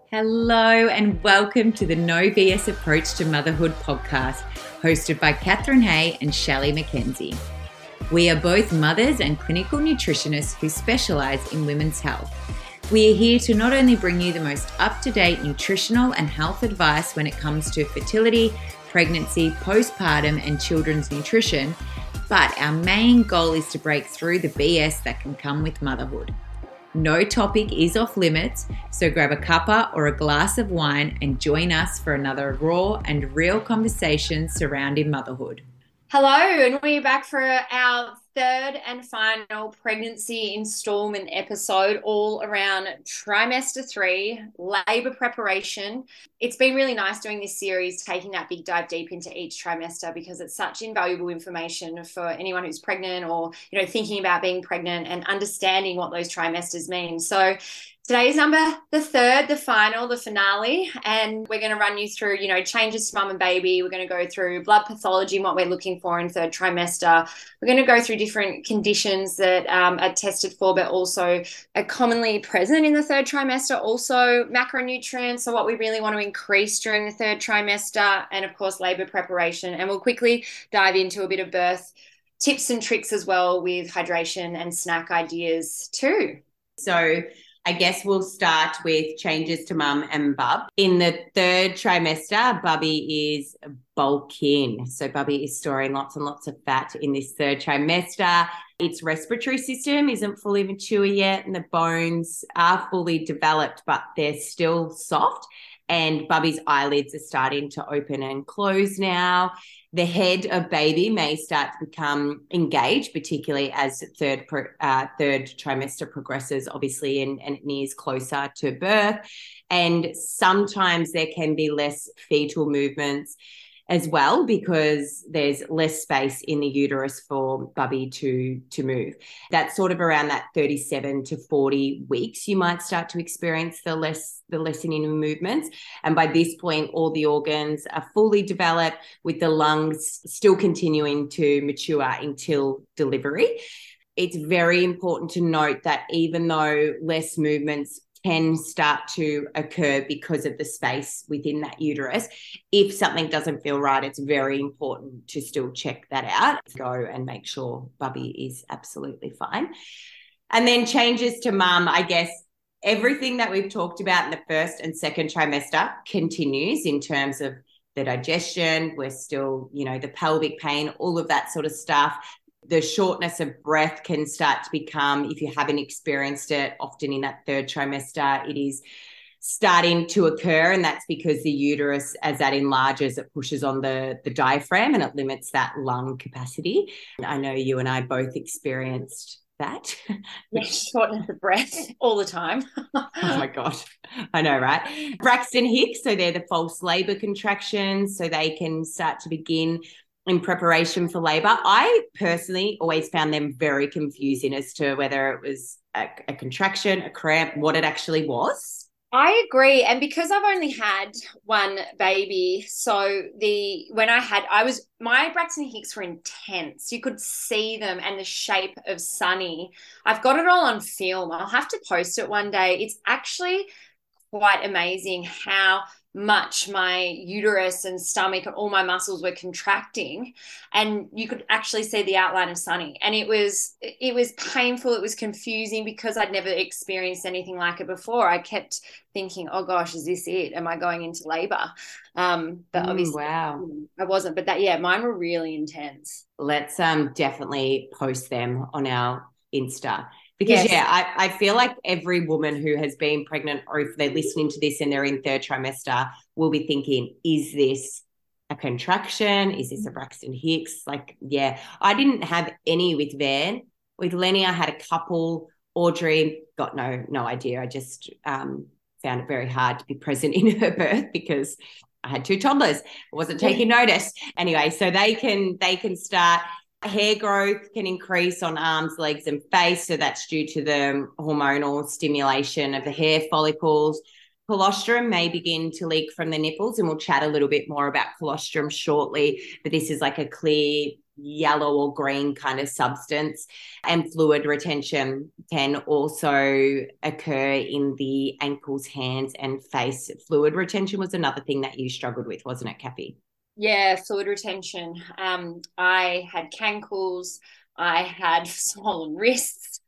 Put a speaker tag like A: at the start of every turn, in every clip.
A: Hello and welcome to the No BS Approach to Motherhood podcast, hosted by Catherine Hay and Shelley McKenzie. We are both mothers and clinical nutritionists who specialise in women's health. We are here to not only bring you the most up-to-date nutritional and health advice when it comes to fertility, pregnancy, postpartum and children's nutrition, but our main goal is to break through the BS that can come with motherhood. No topic is off limits, so grab a cuppa or a glass of wine and join us for another raw and real conversation surrounding motherhood.
B: Hello, and we're back for our third and final pregnancy installment episode, all around trimester 3, labor preparation. It's been really nice doing this series, taking that big dive deep into each trimester, because it's such invaluable information for anyone who's pregnant or, thinking about being pregnant and understanding what those trimesters mean. So today's the third, the final, the finale, and we're going to run you through, changes to mum and baby. We're going to go through blood pathology and what we're looking for in third trimester. We're going to go through different conditions that are tested for, but also are commonly present in the third trimester. Also macronutrients, so what we really want to increase during the third trimester, and of course, labor preparation. And we'll quickly dive into a bit of birth tips and tricks as well, with hydration and snack ideas too.
A: So I guess we'll start with changes to mum and bub. In the third trimester, Bubby is bulking. So Bubby is storing lots and lots of fat in this third trimester. Its respiratory system isn't fully mature yet, and the bones are fully developed, but they're still soft. And Bubby's eyelids are starting to open and close now. The head of baby may start to become engaged, particularly as third trimester progresses, obviously, and it nears closer to birth. And sometimes there can be less fetal movements as well, because there's less space in the uterus for Bubby to move. That's sort of around that 37 to 40 weeks, you might start to experience the lessening of movements. And by this point, all the organs are fully developed, with the lungs still continuing to mature until delivery. It's very important to note that even though less movements can start to occur because of the space within that uterus, if something doesn't feel right, it's very important to still check that out. Go and make sure Bubby is absolutely fine. And then changes to mum, I guess everything that we've talked about in the first and second trimester continues in terms of the digestion. We're still, the pelvic pain, all of that sort of stuff. The shortness of breath can start to become, if you haven't experienced it, often in that third trimester, it is starting to occur. And that's because the uterus, as that enlarges, it pushes on the diaphragm and it limits that lung capacity. I know you and I both experienced that.
B: Yes, shortness of breath all the time.
A: Oh my God. I know, right? Braxton Hicks, so they're the false labor contractions, so they can start to begin in preparation for labor. I personally always found them very confusing as to whether it was a contraction, a cramp, what it actually was.
B: I agree. And because I've only had one baby, so my Braxton Hicks were intense. You could see them and the shape of Sunny. I've got it all on film. I'll have to post it one day. It's actually quite amazing how much my uterus and stomach and all my muscles were contracting, and you could actually see the outline of Sunny. And it was painful. It was confusing because I'd never experienced anything like it before. I kept thinking, oh gosh, is this it? Am I going into labor? But obviously
A: wow.
B: I wasn't. But mine were really intense.
A: Let's definitely post them on our Insta. Because,
B: yes.
A: I feel like every woman who has been pregnant, or if they're listening to this and they're in third trimester, will be thinking, is this a contraction? Is this a Braxton Hicks? I didn't have any with Van. With Lenny, I had a couple. Audrey, got no idea. I just found it very hard to be present in her birth because I had 2 toddlers. I wasn't taking notice. Anyway, so they can start. Hair growth can increase on arms, legs, and face. So that's due to the hormonal stimulation of the hair follicles. Colostrum may begin to leak from the nipples, and we'll chat a little bit more about colostrum shortly. But this is like a clear yellow or green kind of substance. And fluid retention can also occur in the ankles, hands, and face. Fluid retention was another thing that you struggled with, wasn't it, Kathy?
B: Yeah, fluid retention. I had cankles, I had swollen wrists,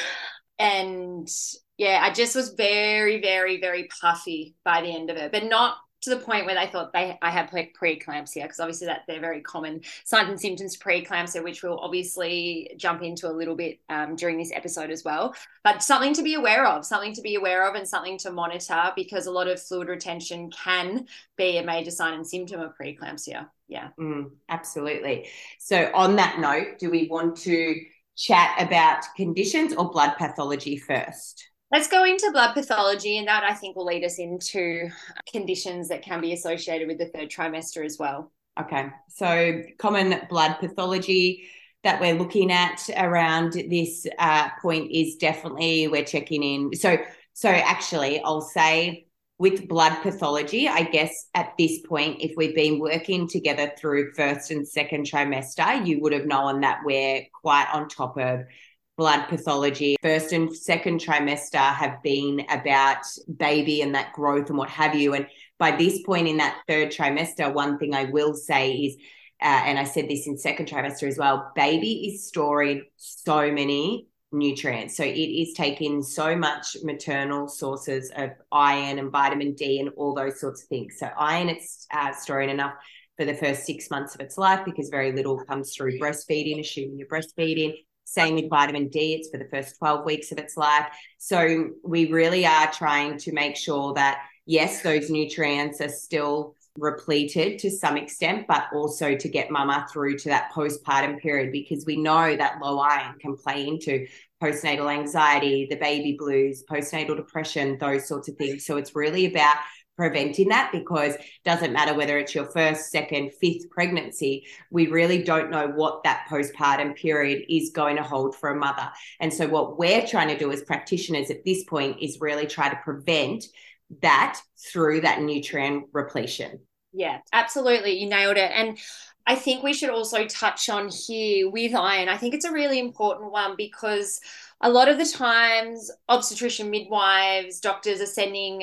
B: and yeah, I just was very, very, very puffy by the end of it, but not to the point where they thought I had preeclampsia, because obviously that they're very common signs and symptoms of preeclampsia, which we'll obviously jump into a little bit during this episode as well. But something to be aware of, and something to monitor, because a lot of fluid retention can be a major sign and symptom of preeclampsia. Yeah.
A: Absolutely. So on that note, do we want to chat about conditions or blood pathology first?
B: Let's go into blood pathology, and that I think will lead us into conditions that can be associated with the third trimester as well.
A: Okay, so common blood pathology that we're looking at around this point is definitely we're checking in. So actually, I'll say with blood pathology, I guess at this point, if we've been working together through first and second trimester, you would have known that we're quite on top of blood pathology. First and second trimester have been about baby and that growth and what have you. And by this point in that third trimester, one thing I will say is, and I said this in second trimester as well, baby is storing so many nutrients. So it is taking so much maternal sources of iron and vitamin D and all those sorts of things. So iron, it's storing enough for the first 6 months of its life, because very little comes through breastfeeding, assuming you're breastfeeding. Same with vitamin D, it's for the first 12 weeks of its life. So we really are trying to make sure that, yes, those nutrients are still repleted to some extent, but also to get mama through to that postpartum period, because we know that low iron can play into postnatal anxiety, the baby blues, postnatal depression, those sorts of things. So it's really about preventing that, because it doesn't matter whether it's your first, second, fifth pregnancy, we really don't know what that postpartum period is going to hold for a mother. And so what we're trying to do as practitioners at this point is really try to prevent that through that nutrient repletion.
B: Yeah, absolutely. You nailed it. And I think we should also touch on here with iron. I think it's a really important one, because a lot of the times obstetrician midwives, doctors are sending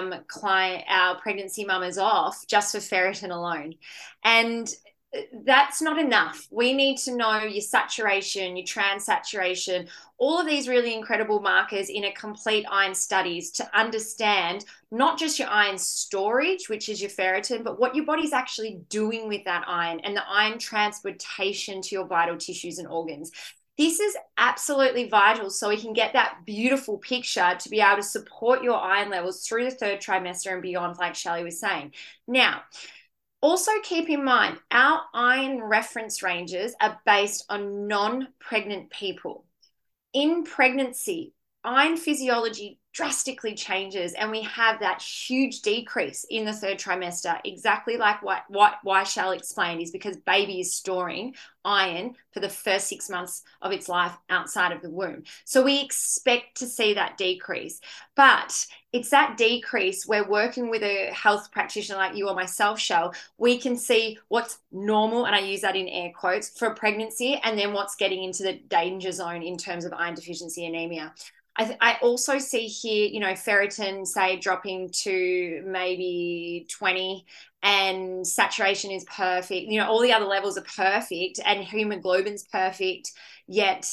B: our pregnancy mamas off just for ferritin alone. And that's not enough. We need to know your saturation, your trans saturation, all of these really incredible markers in a complete iron studies to understand not just your iron storage, which is your ferritin, but what your body's actually doing with that iron and the iron transportation to your vital tissues and organs. This is absolutely vital, so we can get that beautiful picture to be able to support your iron levels through the third trimester and beyond, like Shelley was saying. Now, also keep in mind, our iron reference ranges are based on non-pregnant people. In pregnancy, iron physiology drastically changes, and we have that huge decrease in the third trimester, exactly like why Shell explained, is because baby is storing iron for the first 6 months of its life outside of the womb. So we expect to see that decrease, but it's that decrease where working with a health practitioner like you or myself, Shell, we can see what's normal, and I use that in air quotes, for pregnancy, and then what's getting into the danger zone in terms of iron deficiency anemia. I also see here, ferritin, say, dropping to maybe 20, and saturation is perfect. All the other levels are perfect, and hemoglobin's perfect, yet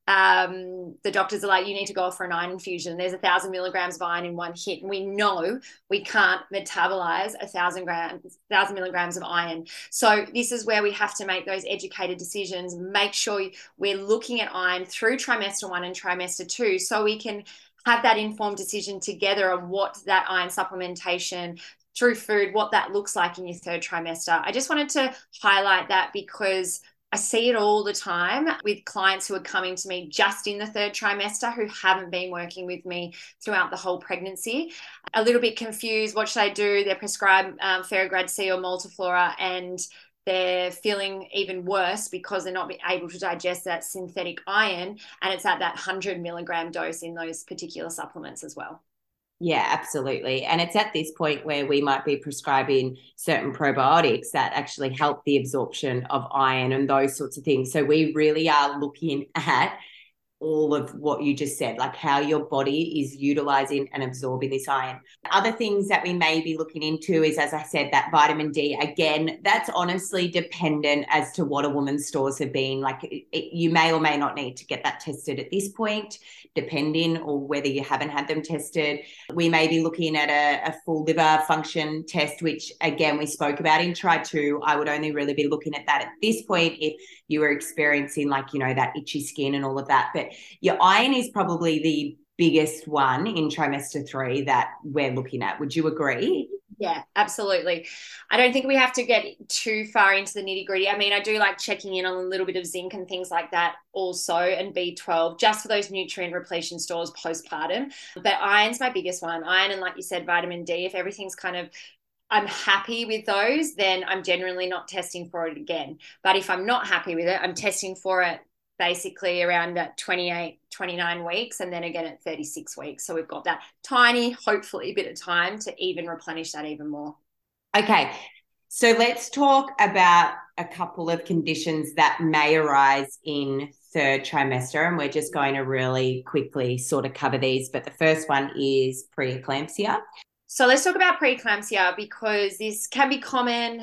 B: the doctors are like, you need to go for an iron infusion. There's 1,000 milligrams of iron in one hit, and we know we can't metabolize 1,000 milligrams of iron. So this is where we have to make those educated decisions, make sure we're looking at iron through trimester 1 and trimester 2, so we can have that informed decision together on what that iron supplementation through food, what that looks like in your third trimester. I just wanted to highlight that, because I see it all the time with clients who are coming to me just in the third trimester who haven't been working with me throughout the whole pregnancy. A little bit confused. What should I do? They're prescribed Ferrograd C or Multiflora, and they're feeling even worse because they're not able to digest that synthetic iron, and it's at that 100 milligram dose in those particular supplements as well.
A: Yeah, absolutely. And it's at this point where we might be prescribing certain probiotics that actually help the absorption of iron and those sorts of things. So we really are looking at all of what you just said, like how your body is utilizing and absorbing this iron. Other things that we may be looking into is, as I said, that vitamin D. Again, that's honestly dependent as to what a woman's stores have been. Like you may or may not need to get that tested at this point, depending, or whether you haven't had them tested. We may be looking at a full liver function test, which again, we spoke about in Try 2. I would only really be looking at that at this point if you were experiencing like, you know, that itchy skin and all of that. But your iron is probably the biggest one in trimester 3 that we're looking at. Would you agree?
B: Yeah, absolutely. I don't think we have to get too far into the nitty gritty. I mean, I do like checking in on a little bit of zinc and things like that also, and B12, just for those nutrient repletion stores postpartum. But iron's my biggest one. Iron and, like you said, vitamin D. If everything's kind of, I'm happy with those, then I'm generally not testing for it again. But if I'm not happy with it, I'm testing for it basically around 28, 29 weeks, and then again at 36 weeks. So we've got that tiny, hopefully, bit of time to even replenish that even more.
A: Okay. So let's talk about a couple of conditions that may arise in third trimester. And we're just going to really quickly sort of cover these. But the first one is preeclampsia.
B: So let's talk about preeclampsia, because this can be common,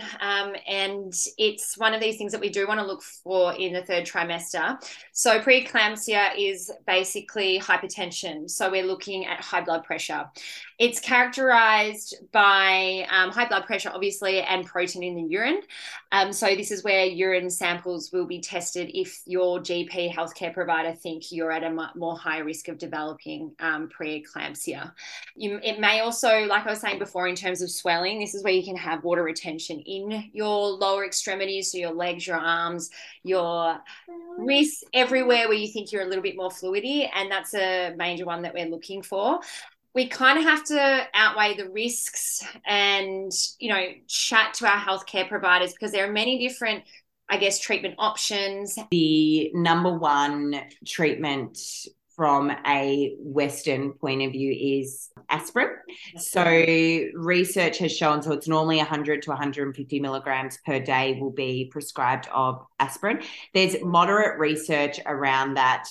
B: and it's one of these things that we do want to look for in the third trimester. So preeclampsia is basically hypertension. So we're looking at high blood pressure. It's characterized by high blood pressure, obviously, and protein in the urine. So this is where urine samples will be tested if your GP healthcare provider think you're at a more high risk of developing preeclampsia. It may also, like I was saying before, in terms of swelling, this is where you can have water retention in your lower extremities, so your legs, your arms, your wrists, everywhere where you think you're a little bit more fluidy, and that's a major one that we're looking for. We kind of have to outweigh the risks and, you know, chat to our healthcare providers, because there are many different, I guess, treatment options.
A: The number one treatment from a Western point of view is aspirin. So research has shown, so it's normally 100 to 150 milligrams per day will be prescribed of aspirin. There's moderate research around that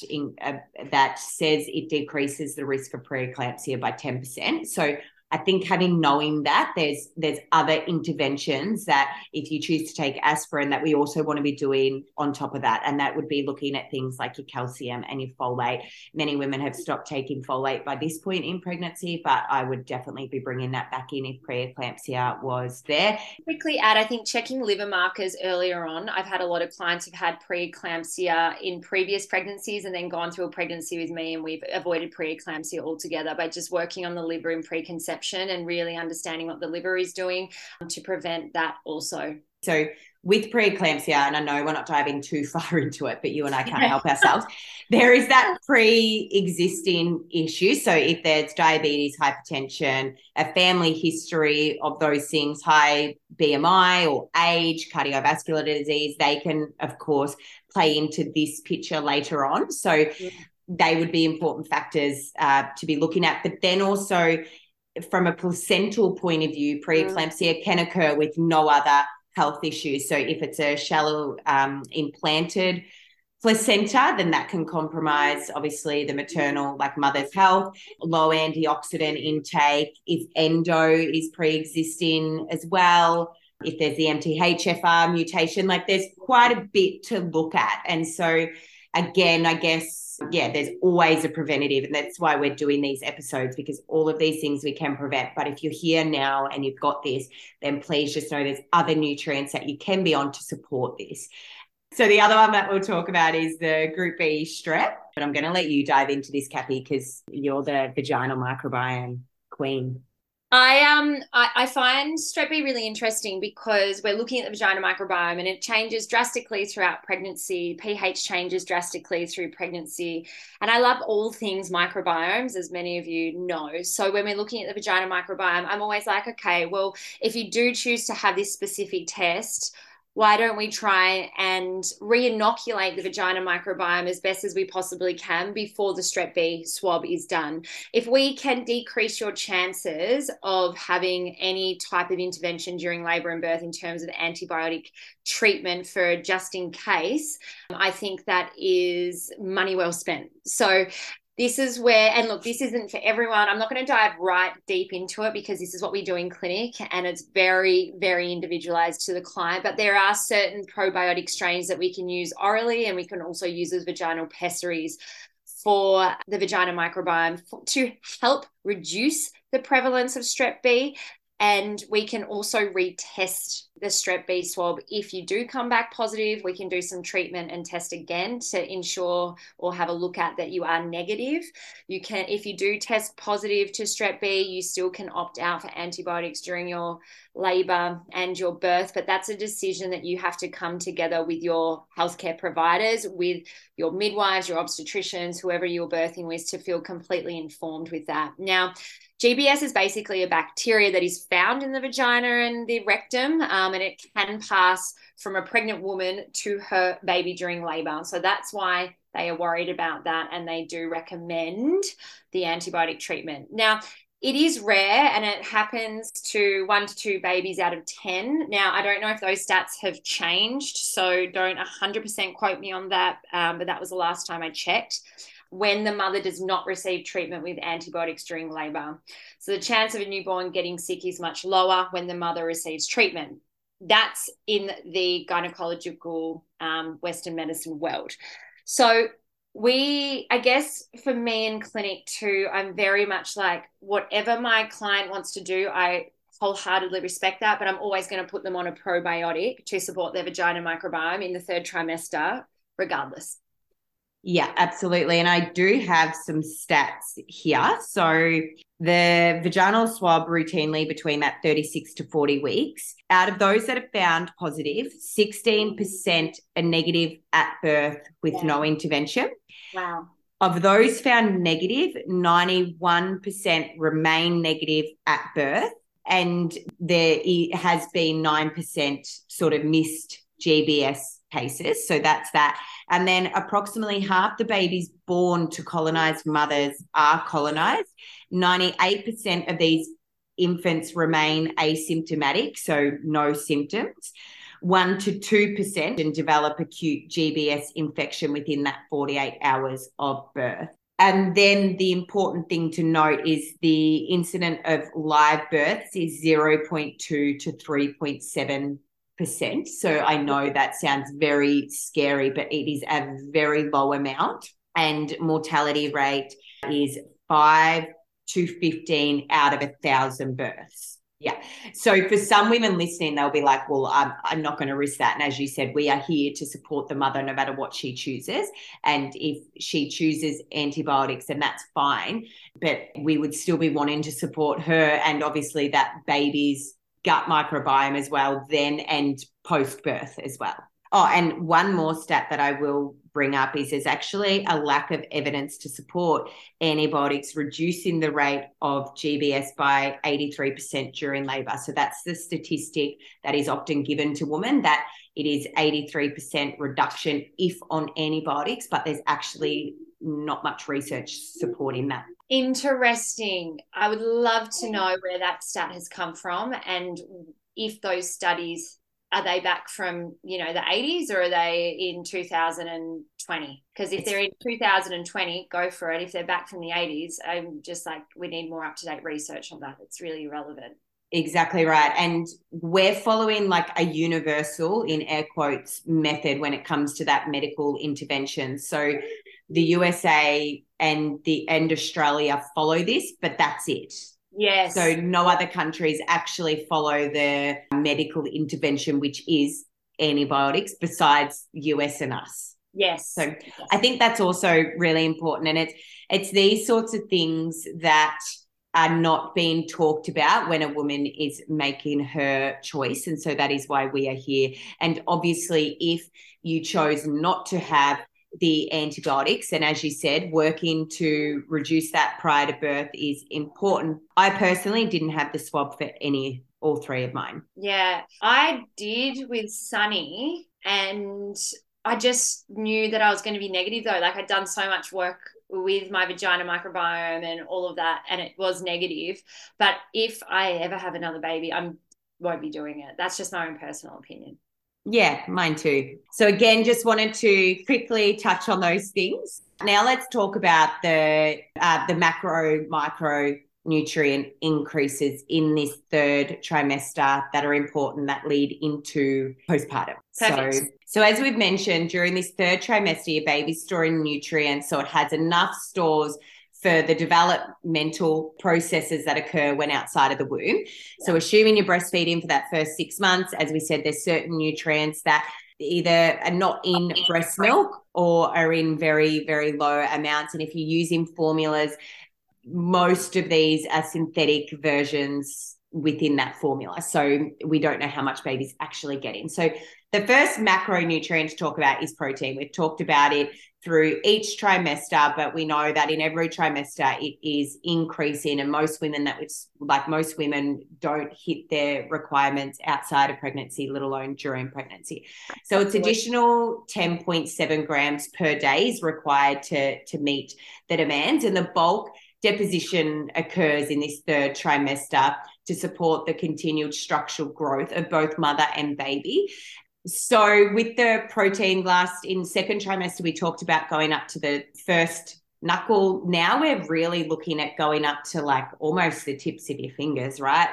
A: that says it decreases the risk of preeclampsia by 10%. So I think knowing that there's other interventions that if you choose to take aspirin that we also want to be doing on top of that. And that would be looking at things like your calcium and your folate. Many women have stopped taking folate by this point in pregnancy, but I would definitely be bringing that back in if preeclampsia was there.
B: Quickly add, I think checking liver markers earlier on. I've had a lot of clients who've had preeclampsia in previous pregnancies and then gone through a pregnancy with me, and we've avoided preeclampsia altogether by just working on the liver in preconception and really understanding what the liver is doing to prevent that also.
A: So with preeclampsia, and I know we're not diving too far into it, but you and I can't help ourselves, there is that pre-existing issue. So if there's diabetes, hypertension, a family history of those things, high BMI or age, cardiovascular disease, they can, of course, play into this picture later on. So they would be important factors to be looking at. But then also, from a placental point of view, preeclampsia can occur with no other health issues. So if it's a shallow implanted placenta, then that can compromise, obviously, the maternal, like mother's health, low antioxidant intake. If endo is pre-existing as well, if there's the MTHFR mutation, like there's quite a bit to look at. And so, again, I guess, there's always a preventative, and that's why we're doing these episodes, because all of these things we can prevent. But if you're here now and you've got this, then please just know there's other nutrients that you can be on to support this. So the other one that we'll talk about is the group B strep. But I'm going to let you dive into this, Kathy, because you're the vaginal microbiome queen.
B: I find Strep B really interesting because we're looking at the vaginal microbiome and it changes drastically throughout pregnancy. pH changes drastically through pregnancy. And I love all things microbiomes, as many of you know. So when we're looking at the vaginal microbiome, I'm always like, okay, well, if you do choose to have this specific test, why don't we try and re-inoculate the vagina microbiome as best as we possibly can before the Strep B swab is done? If we can decrease your chances of having any type of intervention during labor and birth in terms of antibiotic treatment for just in case, I think that is money well spent. So this is where, and look, this isn't for everyone. I'm not going to dive right deep into it because this is what we do in clinic and it's very, very individualized to the client. But there are certain probiotic strains that we can use orally, and we can also use as vaginal pessaries for the vagina microbiome to help reduce the prevalence of Strep B. And we can also retest the Strep B swab. If you do come back positive, we can do some treatment and test again to ensure or have a look at that you are negative. You can, if you do test positive to Strep B, you still can opt out for antibiotics during your labor and your birth, but that's a decision that you have to come together with your healthcare providers, with your midwives, your obstetricians, whoever you're birthing with, to feel completely informed with that. Now, GBS is basically a bacteria that is found in the vagina and the rectum, and it can pass from a pregnant woman to her baby during labor. So that's why they are worried about that, and they do recommend the antibiotic treatment. Now, it is rare, and it happens to 1 to 2 babies out of 10. Now, I don't know if those stats have changed, so don't 100% quote me on that, but that was the last time I checked, when the mother does not receive treatment with antibiotics during labor. So the chance of a newborn getting sick is much lower when the mother receives treatment. That's in the gynecological Western medicine world. So I guess for me in clinic too, I'm very much like, whatever my client wants to do, I wholeheartedly respect that, but I'm always going to put them on a probiotic to support their vagina microbiome in the 3rd trimester, regardless.
A: Yeah, absolutely. And I do have some stats here. So the vaginal swab routinely between that 36 to 40 weeks, out of those that are found positive, 16% are negative at birth with no intervention.
B: Wow.
A: Of those found negative, 91% remain negative at birth. And there has been 9% sort of missed GBS cases. So that's that. And then approximately half the babies born to colonized mothers are colonized. 98% of these infants remain asymptomatic, so no symptoms. 1 to 2% and develop acute GBS infection within that 48 hours of birth. And then the important thing to note is the incidence of live births is 0.2 to 3.7%. So I know that sounds very scary, but it is a very low amount. And mortality rate is 5 to 15 out of 1,000 births. Yeah. So for some women listening, they'll be like, well, I'm not going to risk that. And as you said, we are here to support the mother no matter what she chooses. And if she chooses antibiotics, then that's fine. But we would still be wanting to support her and obviously that baby's gut microbiome as well then and post-birth as well. Oh, and one more stat that I will bring up is there's actually a lack of evidence to support antibiotics reducing the rate of GBS by 83% during labour. So that's the statistic that is often given to women, that it is 83% reduction if on antibiotics, but there's actually not much research supporting that.
B: Interesting. I would love to know where that stat has come from, and if those studies, are they back from, the 80s, or are they in 2020? Because if they're in 2020, go for it. If they're back from the 80s, I'm just like, we need more up-to-date research on that. It's really relevant.
A: Exactly right. And we're following like a universal, in air quotes, method when it comes to that medical intervention. So the USA and Australia follow this, but that's it.
B: Yes.
A: So no other countries actually follow the medical intervention, which is antibiotics, besides US and us.
B: Yes.
A: So I think that's also really important. And it's these sorts of things that are not being talked about when a woman is making her choice. And so that is why we are here. And obviously, if you chose not to have the antibiotics. And as you said, working to reduce that prior to birth is important. I personally didn't have the swab for all three of mine.
B: Yeah, I did with Sunny, and I just knew that I was going to be negative though. Like I'd done so much work with my vagina microbiome and all of that, and it was negative. But if I ever have another baby, I won't be doing it. That's just my own personal opinion.
A: Yeah, mine too. So again, just wanted to quickly touch on those things. Now let's talk about the macro, micro nutrient increases in this third trimester that are important that lead into postpartum.
B: Perfect.
A: So as we've mentioned, during this third trimester, your baby's storing nutrients, so it has enough stores for the developmental processes that occur when outside of the womb. Yeah. So assuming you're breastfeeding for that first 6 months, as we said, there's certain nutrients that either are not in breast milk or are in very, very low amounts. And if you're using formulas, most of these are synthetic versions within that formula. So we don't know how much baby's actually getting. So the first macronutrient to talk about is protein. We've talked about it through each trimester, but we know that in every trimester it is increasing, and most women don't hit their requirements outside of pregnancy, let alone during pregnancy. So it's additional 10.7 grams per day is required to meet the demands, and the bulk deposition occurs in this third trimester to support the continued structural growth of both mother and baby. So with the protein in second trimester, we talked about going up to the first knuckle. Now we're really looking at going up to like almost the tips of your fingers, right?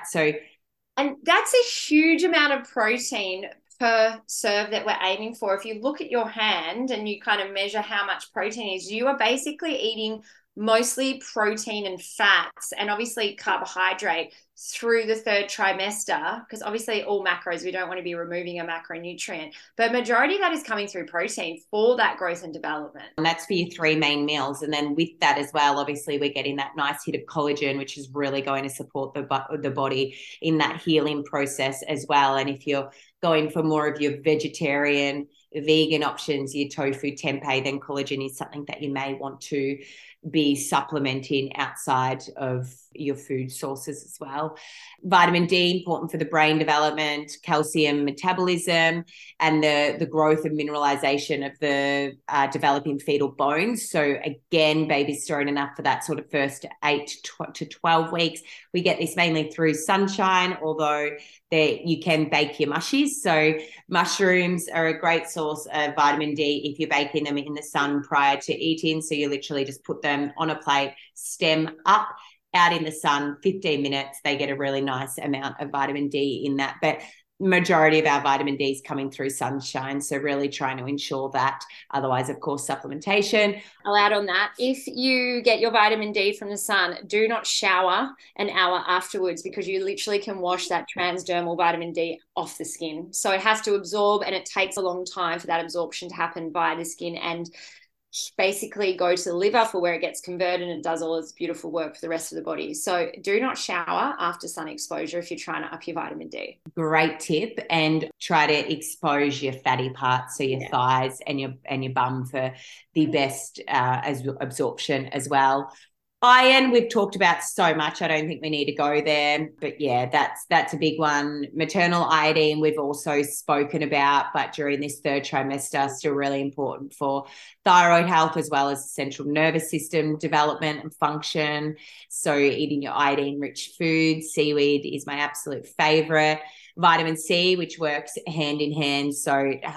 B: And that's a huge amount of protein per serve that we're aiming for. If you look at your hand and you kind of measure how much protein is, you are basically eating mostly protein and fats and obviously carbohydrate through the third trimester, because obviously all macros, we don't want to be removing a macronutrient, but majority of that is coming through protein for that growth and development.
A: And that's for your 3 main meals. And then with that as well, obviously we're getting that nice hit of collagen, which is really going to support the body in that healing process as well. And if you're going for more of your vegetarian, vegan options, your tofu, tempeh, then collagen is something that you may want to be supplementing outside of your food sources as well. Vitamin D, important for the brain development, calcium metabolism, and the growth and mineralization of the developing fetal bones. So again, baby's storing enough for that sort of first 8 to 12 weeks. We get this mainly through sunshine, although you can bake your mushies. So mushrooms are a great source of vitamin D if you're baking them in the sun prior to eating. So you literally just put them on a plate, stem up, out in the sun, 15 minutes, they get a really nice amount of vitamin D in that. But majority of our vitamin D is coming through sunshine. So really trying to ensure that. Otherwise, of course, supplementation.
B: I'll add on that. If you get your vitamin D from the sun, do not shower an hour afterwards, because you literally can wash that transdermal vitamin D off the skin. So it has to absorb, and it takes a long time for that absorption to happen via the skin and basically go to the liver for where it gets converted, and it does all its beautiful work for the rest of the body. So do not shower after sun exposure if you're trying to up your vitamin D.
A: Great tip. And try to expose your fatty parts, so your thighs and your bum, for the best absorption as well. Iron, we've talked about so much. I don't think we need to go there. But yeah, that's a big one. Maternal iodine, we've also spoken about, but during this third trimester, still really important for thyroid health as well as central nervous system development and function. So eating your iodine-rich food. Seaweed is my absolute favorite. Vitamin C, which works hand in hand. So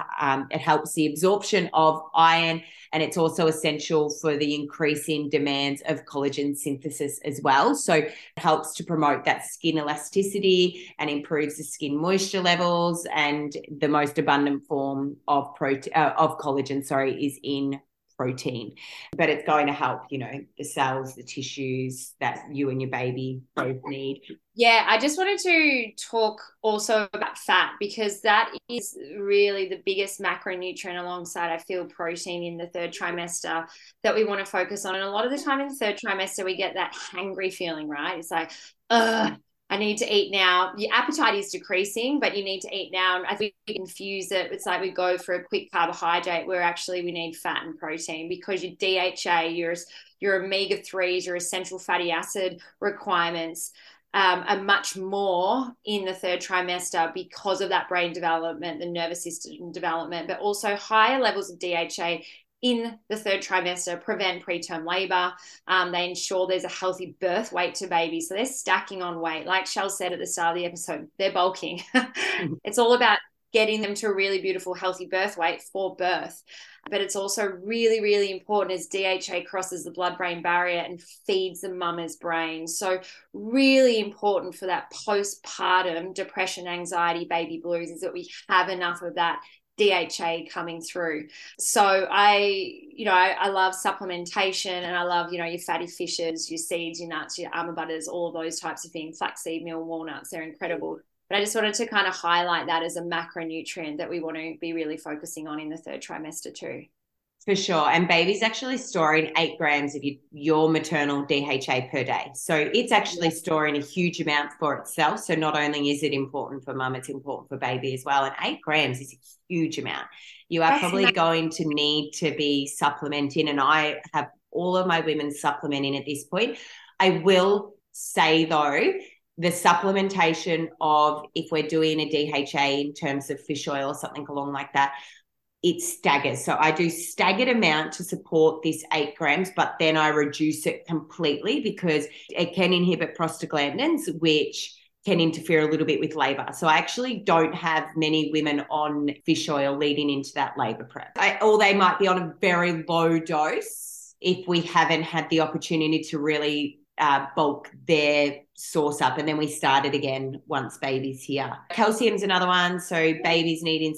A: it helps the absorption of iron, and it's also essential for the increasing demands of collagen synthesis as well. So it helps to promote that skin elasticity and improves the skin moisture levels. And the most abundant form of collagen, is in protein, but it's going to help, the cells, the tissues that you and your baby both need.
B: Yeah, I just wanted to talk also about fat, because that is really the biggest macronutrient alongside, I feel, protein in the third trimester that we want to focus on. And a lot of the time in the third trimester, we get that hangry feeling, right? It's like, I I need to eat now. Your appetite is decreasing, but you need to eat now. And I think we infuse it. It's like we go for a quick carbohydrate where actually we need fat and protein, because your DHA, your omega-3s, your essential fatty acid requirements are much more in the third trimester because of that brain development, the nervous system development, but also higher levels of DHA in the third trimester prevent preterm labor. They ensure there's a healthy birth weight to babies. So they're stacking on weight. Like Shell said at the start of the episode, they're bulking. It's all about getting them to a really beautiful, healthy birth weight for birth. But it's also really, really important as DHA crosses the blood-brain barrier and feeds the mama's brain. So really important for that postpartum depression, anxiety, baby blues is that we have enough of that DHA coming through. So I love supplementation, and I love, your fatty fishes, your seeds, your nuts, your almond butters, all of those types of things, flaxseed meal, walnuts, they're incredible. But I just wanted to kind of highlight that as a macronutrient that we want to be really focusing on in the third trimester too.
A: For sure. And baby's actually storing 8 grams of your maternal DHA per day. So it's actually storing a huge amount for itself. So not only is it important for mum, it's important for baby as well. And 8 grams is a huge amount. You are probably going to need to be supplementing. And I have all of my women supplementing at this point. I will say, though, the supplementation of, if we're doing a DHA in terms of fish oil or something along like that, it staggers. So I do staggered amount to support this 8 grams, but then I reduce it completely because it can inhibit prostaglandins, which can interfere a little bit with labor. So I actually don't have many women on fish oil leading into that labor prep. Or they might be on a very low dose if we haven't had the opportunity to really bulk their source up, and then we start it again once baby's here. Calcium's another one. So baby's needing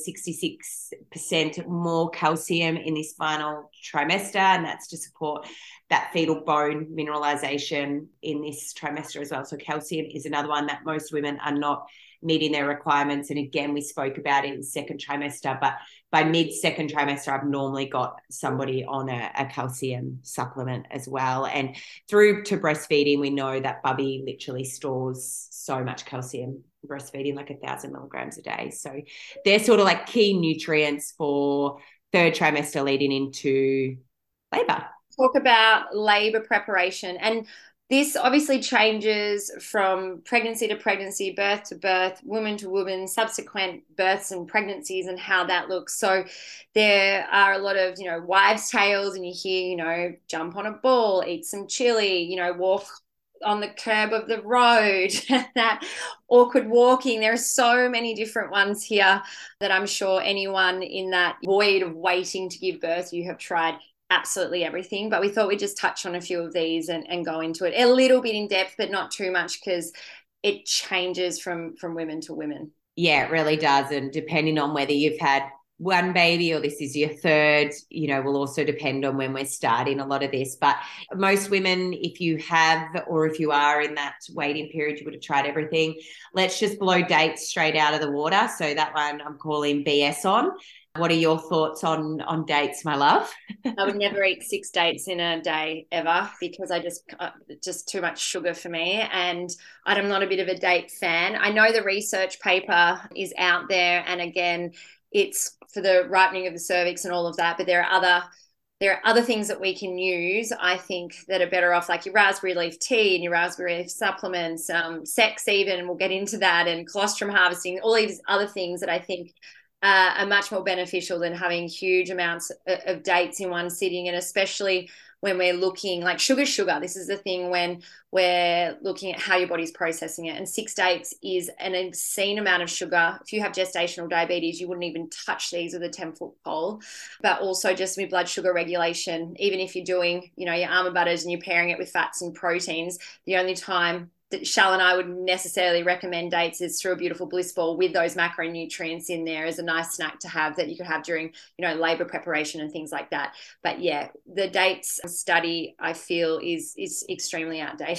A: 66% more calcium in this final trimester, and that's to support that fetal bone mineralization in this trimester as well. So calcium is another one that most women are not meeting their requirements. And again, we spoke about it in second trimester, but by mid-second trimester, I've normally got somebody on a calcium supplement as well. And through to breastfeeding, we know that Bubby literally stores so much calcium, breastfeeding like 1,000 milligrams a day. So they're sort of like key nutrients for third trimester leading into labor.
B: Talk about labor preparation, and this obviously changes from pregnancy to pregnancy, birth to birth, woman to woman, subsequent births and pregnancies, and how that looks. So there are a lot of, wives' tales, and you hear, jump on a ball, eat some chili, walk on the curb of the road, that awkward walking. There are so many different ones here that I'm sure anyone in that void of waiting to give birth, you have tried absolutely everything, but we thought we'd just touch on a few of these and go into it a little bit in depth, but not too much, because it changes from women to women.
A: Yeah, it really does. And depending on whether you've had one baby or this is your third, will also depend on when we're starting a lot of this. But most women, if you have, or if you are in that waiting period, you would have tried everything. Let's just blow dates straight out of the water. So that one I'm calling BS on. What are your thoughts on dates, my love?
B: I would never eat 6 dates in a day ever, because I just too much sugar for me, and I'm not a bit of a date fan. I know the research paper is out there, and again, it's for the ripening of the cervix and all of that, but there are other things that we can use, I think, that are better off, like your raspberry leaf tea and your raspberry leaf supplements, sex even, and we'll get into that, and colostrum harvesting, all these other things that I think are much more beneficial than having huge amounts of dates in one sitting. And especially when we're looking like sugar, this is the thing when we're looking at how your body's processing it. And 6 dates is an obscene amount of sugar. If you have gestational diabetes, you wouldn't even touch these with a 10-foot pole. But also just with blood sugar regulation, even if you're doing, your almond butters and you're pairing it with fats and proteins, the only time that Shal and I would necessarily recommend dates is through a beautiful bliss ball with those macronutrients in there as a nice snack to have that you could have during, labor preparation and things like that. But yeah, the dates study, I feel, is extremely outdated.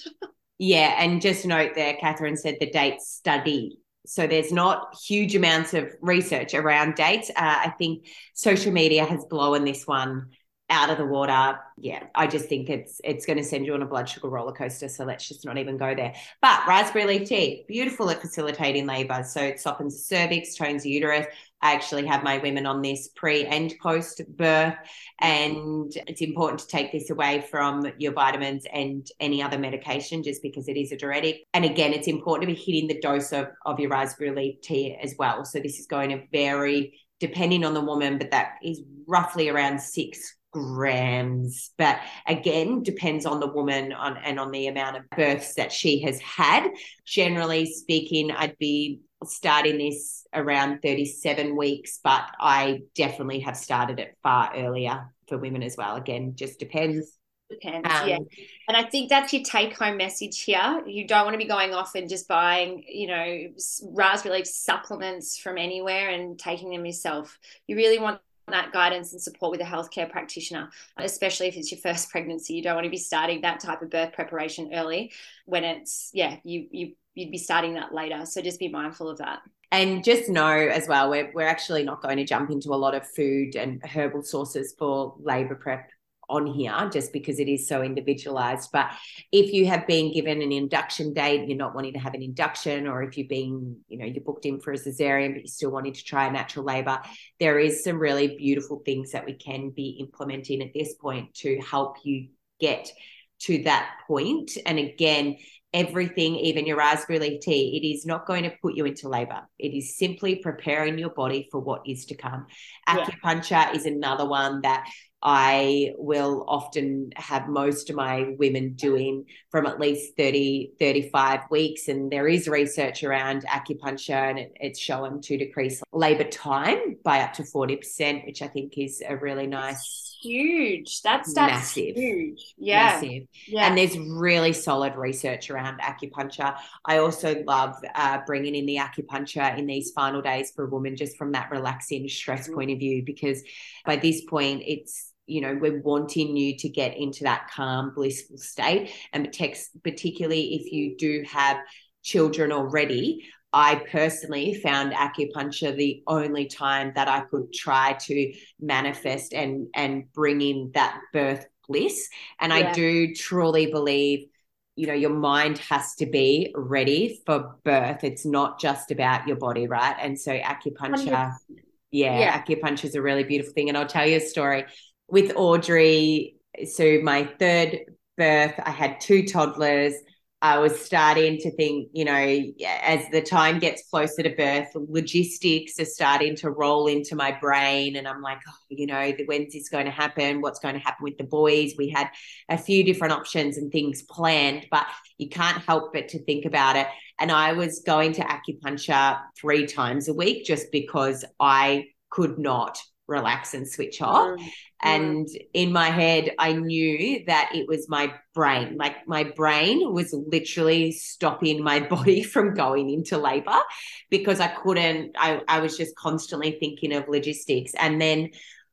A: Yeah, and just note there, Catherine said the dates study. So there's not huge amounts of research around dates. I think social media has blown this one out of the water. Yeah, I just think it's going to send you on a blood sugar roller coaster. So let's just not even go there. But raspberry leaf tea, beautiful at facilitating labor. So it softens the cervix, tones the uterus. I actually have my women on this pre and post birth, and it's important to take this away from your vitamins and any other medication just because it is a diuretic. And again, it's important to be hitting the dose of your raspberry leaf tea as well. So this is going to vary depending on the woman, but that is roughly around 6 grams. But again, depends on the woman and on the amount of births that she has had. Generally speaking, I'd be starting this around 37 weeks, but I definitely have started it far earlier for women as well. Again, just depends.
B: Yeah. And I think that's your take-home message here. You don't want to be going off and just buying, raspberry leaf supplements from anywhere and taking them yourself. You really want that guidance and support with a healthcare practitioner, especially if it's your first pregnancy. You don't want to be starting that type of birth preparation early when it's, you'd be starting that later. So just be mindful of that.
A: And just know as well, we're actually not going to jump into a lot of food and herbal sources for labour prep on here just because it is so individualized. But if you have been given an induction date, you're not wanting to have an induction, or if you've been, you're booked in for a cesarean, but you're still wanting to try natural labor, there is some really beautiful things that we can be implementing at this point to help you get to that point. And again, everything, even your raspberry leaf tea, it is not going to put you into labor. It is simply preparing your body for what is to come. Acupuncture is another one that I will often have most of my women doing from at least 30, 35 weeks. And there is research around acupuncture, and it's shown to decrease labor time by up to 40%, which I think is a really nice.
B: Huge. That's
A: massive.
B: Huge. Yeah.
A: Massive. Yeah. And there's really solid research around acupuncture. I also love bringing in the acupuncture in these final days for a woman, just from that relaxing stress point of view, because by this point it's, we're wanting you to get into that calm, blissful state. And particularly if you do have children already, I personally found acupuncture the only time that I could try to manifest and bring in that birth bliss. And I do truly believe, your mind has to be ready for birth. It's not just about your body, right? And so acupuncture, acupuncture is a really beautiful thing. And I'll tell you a story with Audrey. So my third birth, I had 2 toddlers. I was starting to think, as the time gets closer to birth, logistics are starting to roll into my brain. And I'm like, when's this going to happen? What's going to happen with the boys? We had a few different options and things planned, but you can't help but to think about it. And I was going to acupuncture 3 times a week just because I could not relax and switch off. And in my head, I knew that it was my brain. Like my brain was literally stopping my body from going into labor because I couldn't, I was just constantly thinking of logistics. And then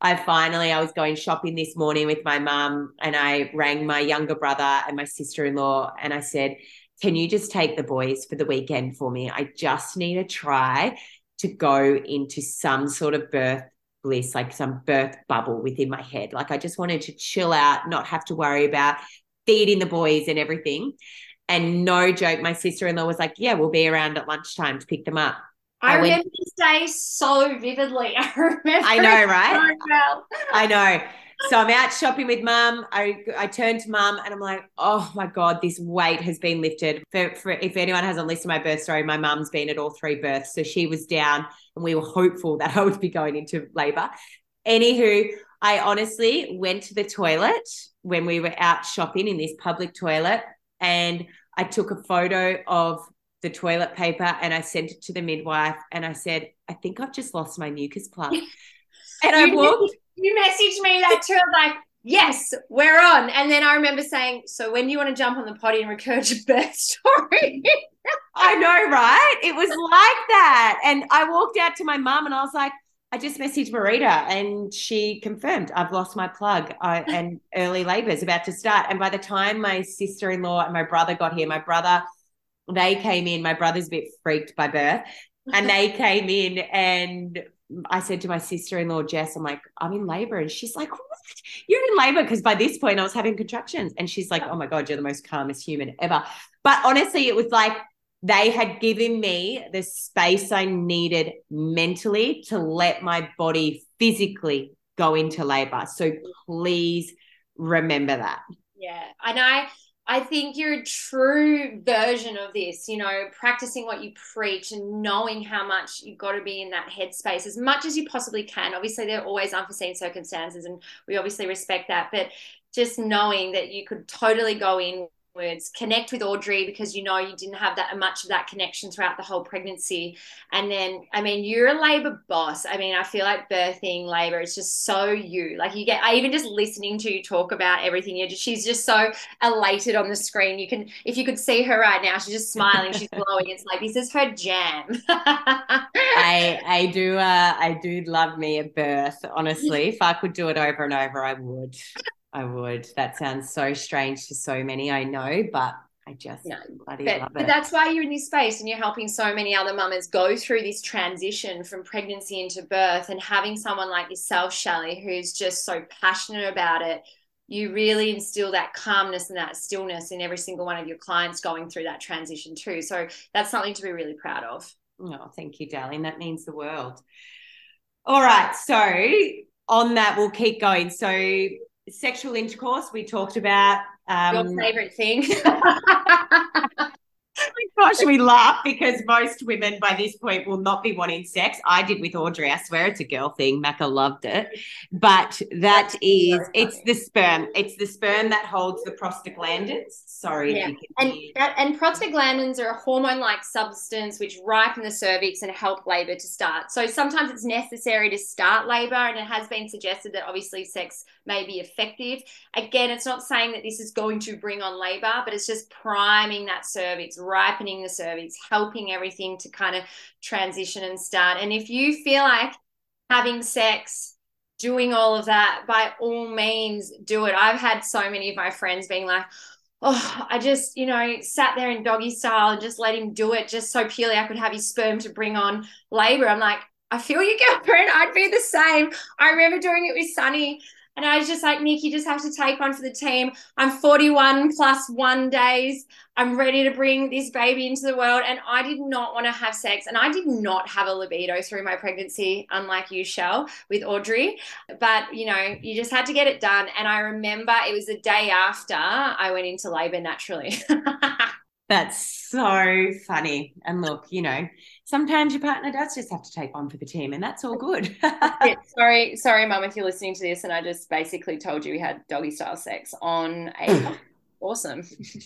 A: I was going shopping this morning with my mum, and I rang my younger brother and my sister-in-law, and I said, can you just take the boys for the weekend for me? I just need to try to go into some sort of birth bliss, like some birth bubble within my head. Like I just wanted to chill out, not have to worry about feeding the boys and everything. And no joke, my sister-in-law was like, yeah, we'll be around at lunchtime to pick them up.
B: I remember this day so vividly.
A: I know, right? So well. I know. So I'm out shopping with mum. I turn to mum and I'm like, oh my God, this weight has been lifted. For if anyone hasn't listened to my birth story, my mum's been at all 3 births. So she was down and we were hopeful that I would be going into labor. Anywho, I honestly went to the toilet when we were out shopping in this public toilet, and I took a photo of the toilet paper and I sent it to the midwife and I said, I think I've just lost my mucus plug. And
B: you messaged me that too. I'm like, yes, we're on. And then I remember saying, so when do you want to jump on the potty and record your birth story?
A: I know, right? It was like that. And I walked out to my mum and I was like, I just messaged Marita and she confirmed I've lost my plug and early labor is about to start. And by the time my sister-in-law and my brother got here, they came in. My brother's a bit freaked by birth, and they came in and I said to my sister-in-law, Jess, I'm like, I'm in labor. And she's like, what? You're in labor? Because by this point I was having contractions. And she's like, oh my God, you're the most calmest human ever. But honestly, it was like they had given me the space I needed mentally to let my body physically go into labor. So please remember that.
B: Yeah. And I think you're a true version of this, you know, practicing what you preach and knowing how much you've got to be in that headspace as much as you possibly can. Obviously, there are always unforeseen circumstances, and we obviously respect that. But just knowing that you could totally go in words, connect with Audrey, because you know you didn't have that much of that connection throughout the whole pregnancy. And then, I mean, you're a labor boss. I mean, I feel like birthing labor is just so you. Like you get, I even just listening to you talk about everything. She's just so elated on the screen. You can, if you could see her right now, she's just smiling, she's glowing. It's like this is her jam.
A: I do love me a birth. Honestly, if I could do it over and over, I would. I would. That sounds so strange to so many, I know, but I just bloody love it.
B: But that's why you're in this space and you're helping so many other mamas go through this transition from pregnancy into birth, and having someone like yourself, Shelley, who's just so passionate about it. You really instill that calmness and that stillness in every single one of your clients going through that transition too. So that's something to be really proud of.
A: Oh, thank you, darling. That means the world. All right. So on that, we'll keep going. So sexual intercourse, we talked about.
B: Your favorite thing.
A: Gosh, we laugh because most women by this point will not be wanting sex. I did with Audrey. I swear it's a girl thing. Macca loved it. But it's the sperm. It's the sperm that holds the prostaglandins. Sorry.
B: Yeah. And prostaglandins are a hormone-like substance which ripen the cervix and help labor to start. So sometimes it's necessary to start labor, and it has been suggested that obviously sex may be effective. Again, it's not saying that this is going to bring on labor, but it's just priming that cervix, ripening the cervix, helping everything to kind of transition and start. And if you feel like having sex, doing all of that, by all means do it. I've had so many of my friends being like, oh, I just, you know, sat there in doggy style and just let him do it just so purely I could have his sperm to bring on labor. I'm like, I feel you, girlfriend. I'd be the same. I remember doing it with Sunny, and I was just like, Nick, you just have to take one for the team. I'm 41 plus 1 days. I'm ready to bring this baby into the world. And I did not want to have sex. And I did not have a libido through my pregnancy, unlike you, Shell, with Audrey. But, you know, you just had to get it done. And I remember it was the day after I went into labor naturally.
A: That's so funny. And look, you know, sometimes your partner does just have to take one for the team, and that's all good.
B: Sorry, Mum, if you're listening to this and I just basically told you we had doggy style sex on a awesome.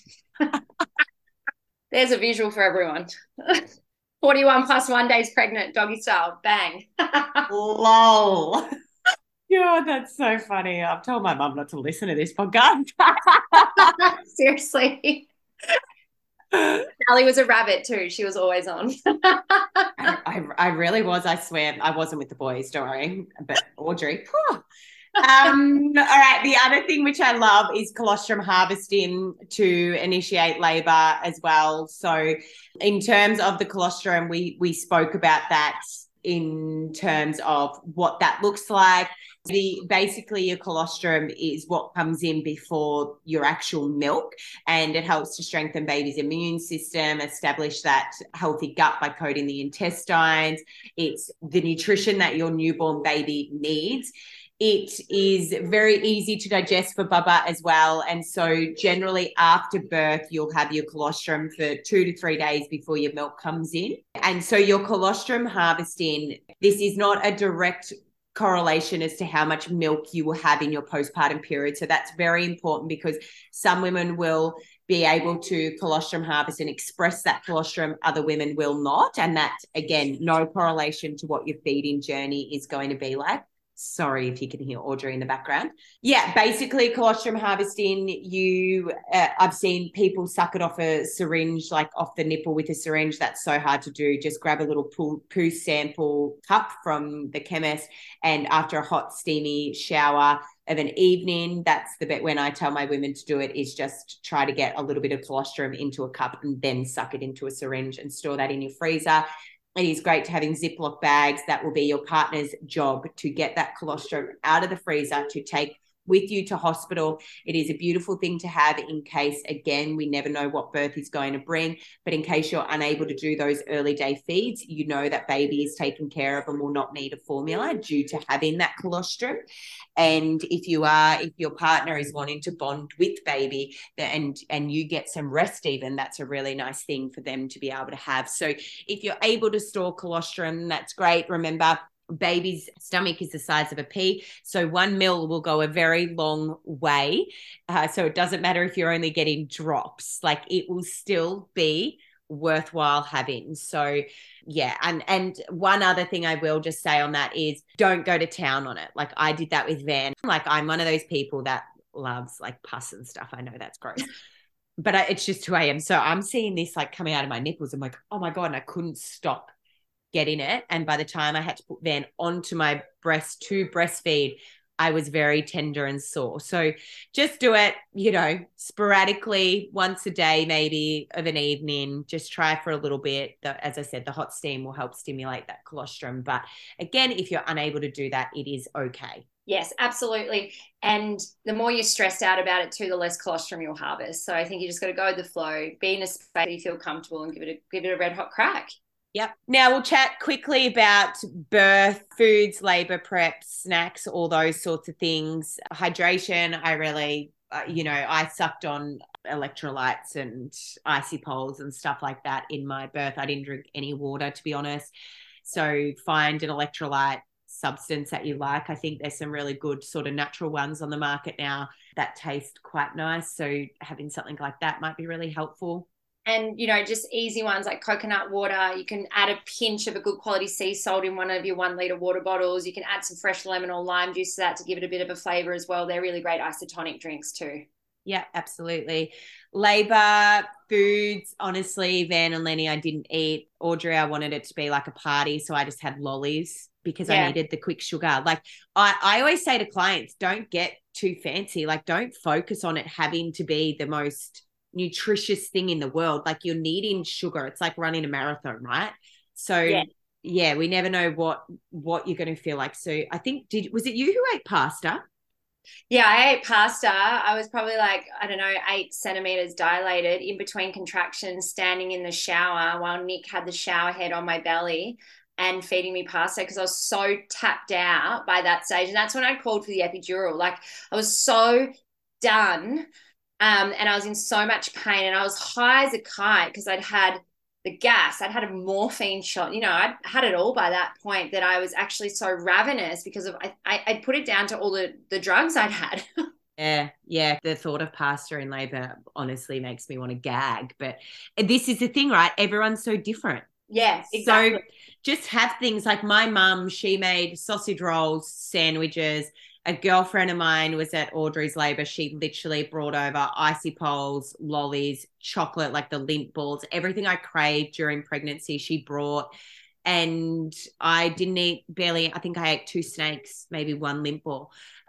B: There's a visual for everyone. 41 plus 1 days pregnant, doggy style, bang.
A: Lol. Yeah, that's so funny. I've told my mum not to listen to this podcast.
B: Seriously. Sally was a rabbit too. She was always on.
A: I really was. I swear. I wasn't with the boys, don't worry. But Audrey. All right. The other thing which I love is colostrum harvesting to initiate labor as well. So in terms of the colostrum, we spoke about that in terms of what that looks like. Basically your colostrum is what comes in before your actual milk, and it helps to strengthen baby's immune system, establish that healthy gut by coating the intestines. It's the nutrition that your newborn baby needs. It is very easy to digest for Bubba as well. And so generally after birth, you'll have your colostrum for 2 to 3 days before your milk comes in. And so your colostrum harvesting, this is not a direct correlation as to how much milk you will have in your postpartum period. So that's very important, because some women will be able to colostrum harvest and express that colostrum, other women will not. And that, again, no correlation to what your feeding journey is going to be like. Sorry if you can hear Audrey in the background. Yeah, basically colostrum harvesting, I've seen people suck it off a syringe, like off the nipple with a syringe. That's so hard to do. Just grab a little poo sample cup from the chemist, and after a hot, steamy shower of an evening, that's the bit when I tell my women to do it, is just try to get a little bit of colostrum into a cup and then suck it into a syringe and store that in your freezer. it is great to have in Ziploc bags. That will be your partner's job to get that colostrum out of the freezer to take with you to hospital. It is a beautiful thing to have in case, again, we never know what birth is going to bring, but in case you're unable to do those early day feeds, you know that baby is taken care of and will not need a formula due to having that colostrum. And if your partner is wanting to bond with baby and you get some rest even, that's a really nice thing for them to be able to have. So if you're able to store colostrum, that's great. Remember, baby's stomach is the size of a pea, so 1 ml will go a very long way. So it doesn't matter if you're only getting drops, like it will still be worthwhile having. So yeah, and one other thing I will just say on that is don't go to town on it. Like I did that with Van. Like I'm one of those people that loves like pus and stuff. I know that's gross. But it's just who I am. So I'm seeing this like coming out of my nipples. I'm like, oh my God, and I couldn't stop getting it. And by the time I had to put Van onto my breast to breastfeed, I was very tender and sore. So just do it, sporadically, once a day, maybe of an evening. Just try for a little bit. As I said, the hot steam will help stimulate that colostrum. But again, if you're unable to do that, it is okay.
B: Yes, absolutely. And the more you're stressed out about it too, the less colostrum you'll harvest. So I think you just got to go with the flow, be in a space that you feel comfortable, and give it a red hot crack.
A: Yep. Now we'll chat quickly about birth, foods, labor prep, snacks, all those sorts of things. Hydration, I really, I sucked on electrolytes and icy poles and stuff like that in my birth. I didn't drink any water, to be honest. So find an electrolyte substance that you like. I think there's some really good sort of natural ones on the market now that taste quite nice. So having something like that might be really helpful.
B: And, just easy ones like coconut water. You can add a pinch of a good quality sea salt in one of your 1 litre water bottles. You can add some fresh lemon or lime juice to that to give it a bit of a flavour as well. They're really great isotonic drinks too.
A: Yeah, absolutely. Labor, foods, honestly, Van and Lenny, I didn't eat. Audrey, I wanted it to be like a party, so I just had lollies because I needed the quick sugar. Like I always say to clients, don't get too fancy. Like don't focus on it having to be the most nutritious thing in the world. Like you're needing sugar. It's like running a marathon, right? So yeah, we never know what you're going to feel like. So I think was it you who ate pasta?
B: Yeah, I ate pasta. I was probably like, I don't know, 8 centimeters dilated in between contractions, standing in the shower while Nick had the shower head on my belly and feeding me pasta because I was so tapped out by that stage. And that's when I called for the epidural. Like I was so done. And I was in so much pain and I was high as a kite because I'd had the gas, I'd had a morphine shot, I'd had it all by that point that I was actually so ravenous because of I'd put it down to all the drugs I'd had.
A: Yeah. The thought of pasta in labor honestly makes me want to gag. But this is the thing, right? Everyone's so different.
B: Yeah, exactly.
A: So just have things like my mum, she made sausage rolls, sandwiches. A girlfriend of mine was at Audrey's labor. She literally brought over icy poles, lollies, chocolate, like the Lindt balls, everything I craved during pregnancy, she brought. And I didn't eat barely, I think I ate 2 snakes, maybe 1 Lindt ball.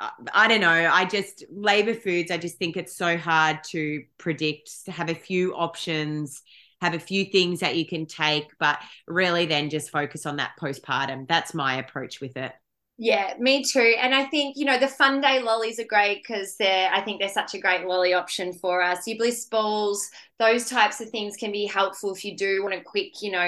A: I don't know. Labor foods, I just think it's so hard to predict, to have a few options, have a few things that you can take, but really then just focus on that postpartum. That's my approach with it.
B: Yeah, me too. And I think, the Fun Day lollies are great because I think they're such a great lolly option for us. Your bliss balls, those types of things can be helpful if you do want a quick,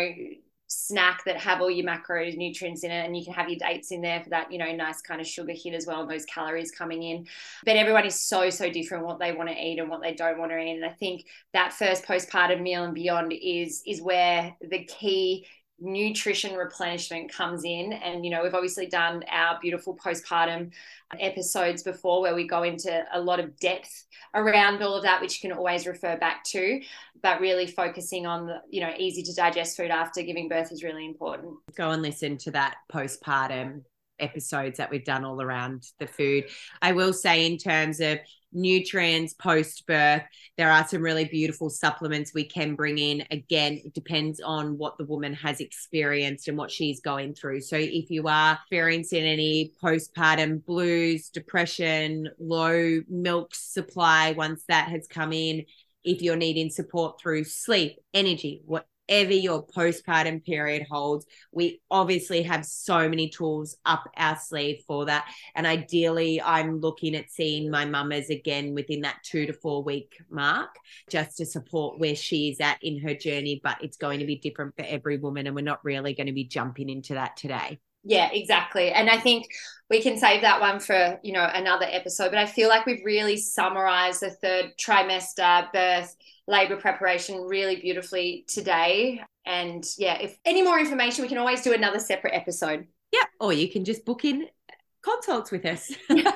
B: snack that have all your macronutrients in it, and you can have your dates in there for that, nice kind of sugar hit as well, and those calories coming in. But everyone is so, so different what they want to eat and what they don't want to eat. And I think that first postpartum meal and beyond is where the key nutrition replenishment comes in. And we've obviously done our beautiful postpartum episodes before where we go into a lot of depth around all of that, which you can always refer back to, but really focusing on the easy to digest food after giving birth is really important.
A: Go and listen to that postpartum episodes that we've done all around the food. I will say in terms of nutrients post-birth, there are some really beautiful supplements we can bring in. Again, it depends on what the woman has experienced and what she's going through. So if you are experiencing any postpartum blues, depression, low milk supply once that has come in, if you're needing support through sleep, energy, whatever your postpartum period holds, we obviously have so many tools up our sleeve for that. And ideally, I'm looking at seeing my mamas again within that 2 to 4 week mark, just to support where she is at in her journey. But it's going to be different for every woman, and we're not really going to be jumping into that today.
B: Yeah, exactly. And I think we can save that one for, another episode. But I feel like we've really summarized the 3rd trimester, birth, labor preparation really beautifully today. And yeah, if any more information, we can always do another separate episode.
A: Yeah, or you can just book in consults with us.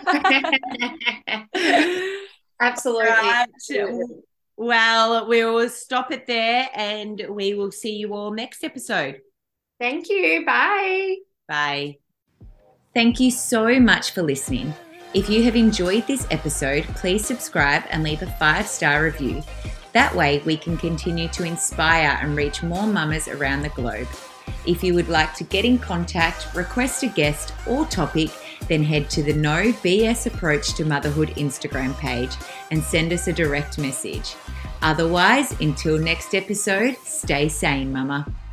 B: Absolutely.
A: Right. Well, we will stop it there, and we will see you all next episode.
B: Thank you. Bye.
A: Bye.
C: Thank you so much for listening. If you have enjoyed this episode, please subscribe and leave a 5-star review. That way we can continue to inspire and reach more mamas around the globe. If you would like to get in contact, request a guest or topic, then head to the No BS Approach to Motherhood Instagram page and send us a direct message. Otherwise, until next episode, stay sane, mama.